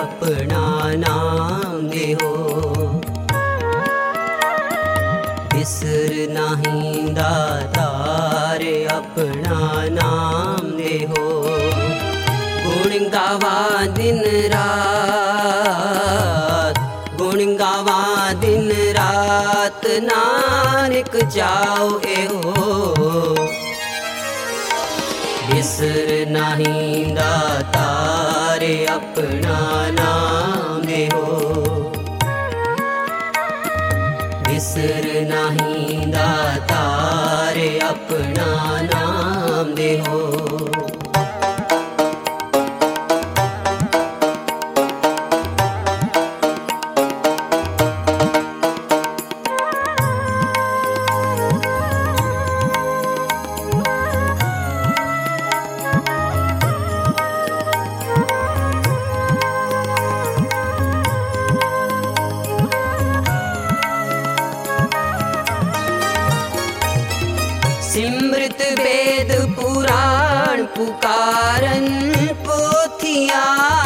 अपना नाम देहो। बिसर नहीं दातार अपना नाम देहो। गुण गावा दिन रात, गुण गावा दिन रात, नानक जाओ एहो। बिसर नहीं दातार अपना नाम देहो। बिसर नहीं दातार अपना नाम देहो। सिमृत वेद पुराण पुकारन पोथिया।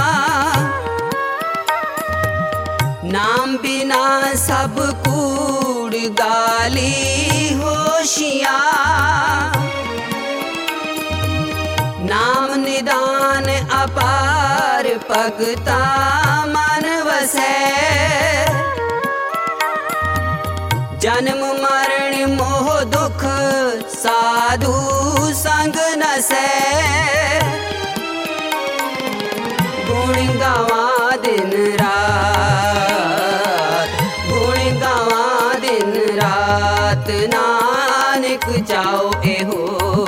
नाम बिना सब कूड़ गाली होशिया। नाम निदान अपार भगता मन वसै। जन्म मरण मोह दुख साधु संग नसै। गुण गावा दिन रात, गुण गावा दिन रात, नानक जाओ एहो।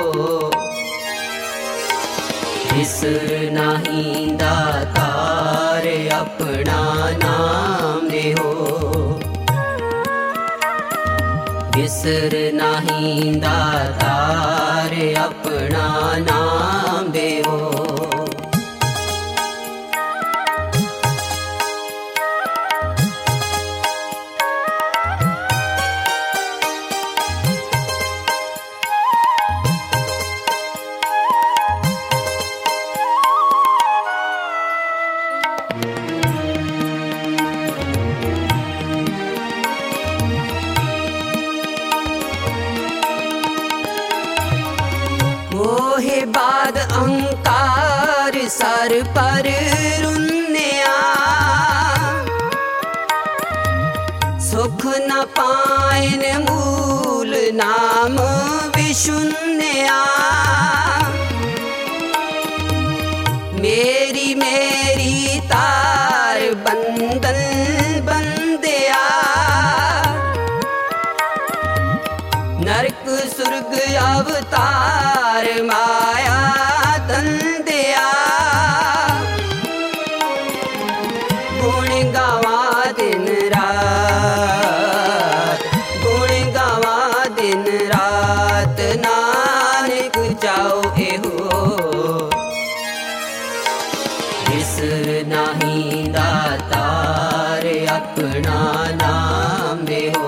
बिसर नहीं दातार अपना नाम देहो। बिसर नहीं दातार अपना नाम देहो। मोहे बाद अहंकार सर पर रुन्निया। सुख न पायन मूल नाम विशुन्निया। मेरी मेरी तार बंदन बंदिया। नरक सुर्ग अवतार माया तंदिया। गुण गावा दिन रात, गुण गावा दिन रात, नानक जाओ एहो। बिसर नहीं दातार अपना नाम देहो।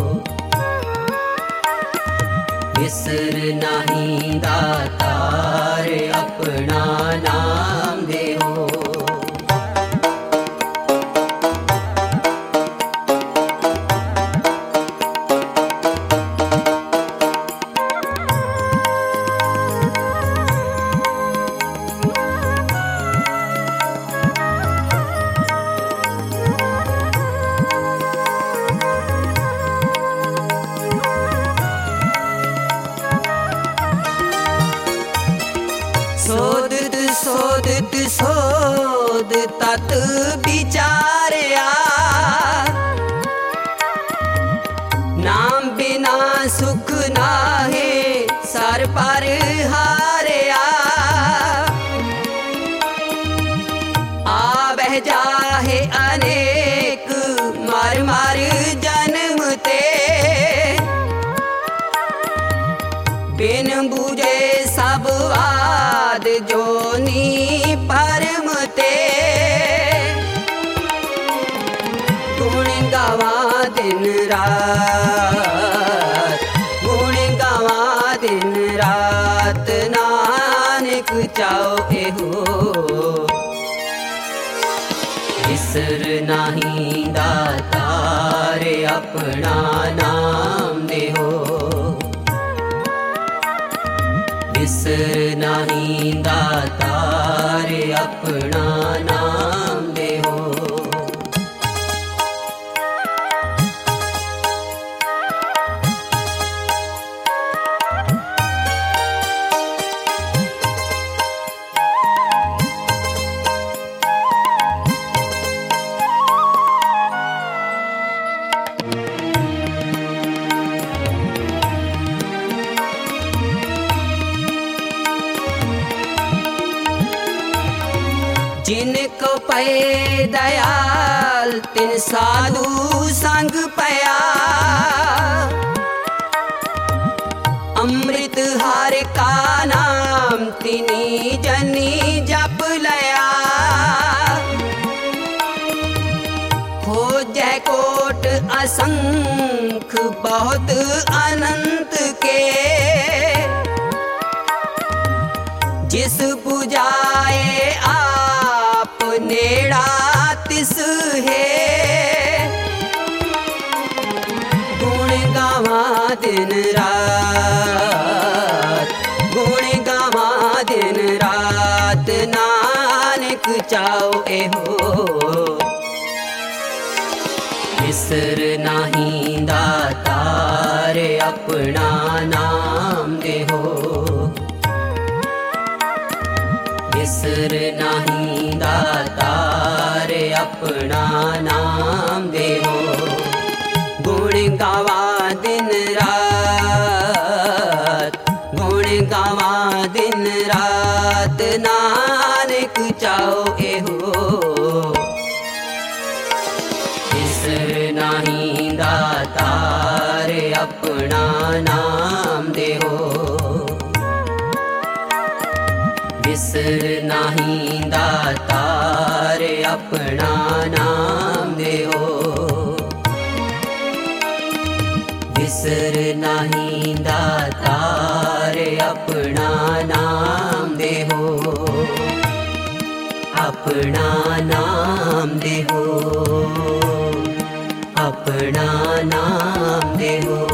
बिसर नहीं दातार अपना नाम देहो। सोदत सोदत सोद तत विचारया। नाम बिना सुख नाहे सर पर हारया। आवह जाहे अनेक मर मर जन्म ते। बिन बूझे सब वाद जोनी परम ते। गुण गावा दिन रात, गुण गावा दिन रात, नानक चाओ एहो। बिसर नाही दातार अपना नाम देहो। बिसर नाही दातार अपना नाम देहो। जिनको पै दयाल तिन साधु संग पया। अमृत हार का नाम तिनी जनी जप लया। हो जय कोट असंख बहुत अनंत के। जिस बुझाए नेड़ा तिस है। गुण गावा दिन रात, गुण गावा दिन रात, नानक चाओ एहो। बिसर नाही दातार अपना नाम देहो। बिसर नाही दातार अपना नाम देहो। गुण गावा दिन रात, गुण गावा दिन रात, नानक चाओ एहो। बिसर नाही दातार अपना नाम देहो। बिसर नाही दातार अपना नाम देहो। बिसर नाही दातार अपना नाम देहो। अपना नाम देहो। अपना नाम देहो।